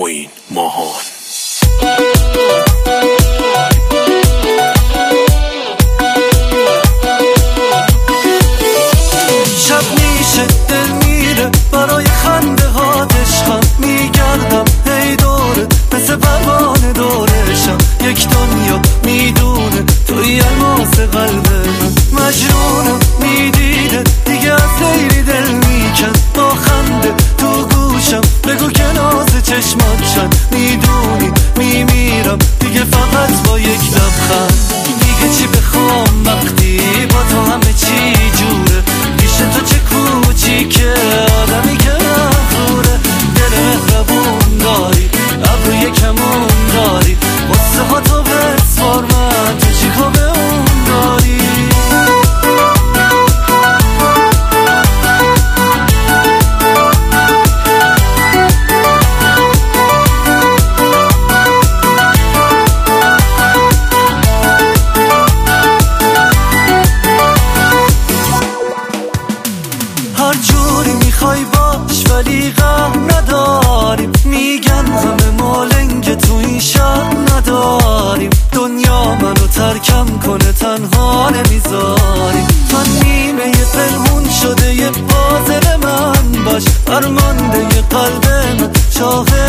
معین ماهان. شب میشه دل میره برای خنده ها عشقم میگردم هی دوره مثل پروانه دورشم یک دنیا میدونه توی الماس قلب من مجنونم میدیده دیگه از لیلی دل میکن با خنده تو گوشم بگو که ناز چشمات چند میدونی میمیرم دیگه فقط با یک لبخند دیگه چی بخوام وقتی با تو همه چی جوره پیش تو چه کوچیکه آدمی که مغروره دل مهربون داری ابروی کمون داری واسه ها تو بسپار من تو چیکار به اون داری هر جوری میخوای باش ولی غم نداریم میگن همه مالنگ تو این شهر نداریم دنیا منو ترکم کنه تنها نمیذاریم من نیمه پنهون شده یه پازل من باش فرمانده یه قلب من شاهد